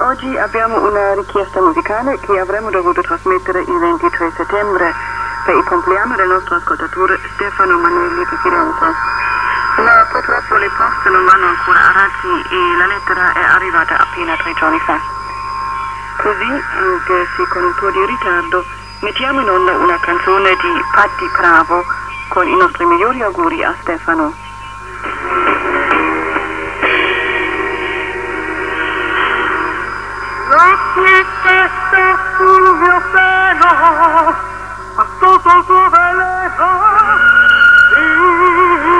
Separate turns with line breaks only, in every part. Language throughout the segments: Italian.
Oggi abbiamo una richiesta musicale che avremmo dovuto trasmettere il 23 settembre per il compleanno del nostro ascoltatore Stefano Manelli di Firenze. Ma purtroppo le poste non vanno ancora a razzi e la lettera è arrivata appena 3 giorni fa. Così, anche se con un po' di ritardo, mettiamo in onda una canzone di Patti Bravo con i nostri migliori auguri a Stefano.
La tristezza sul mio seno, a sotto il tuo veleno,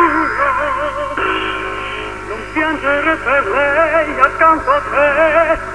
io non piangere per lei accanto a te.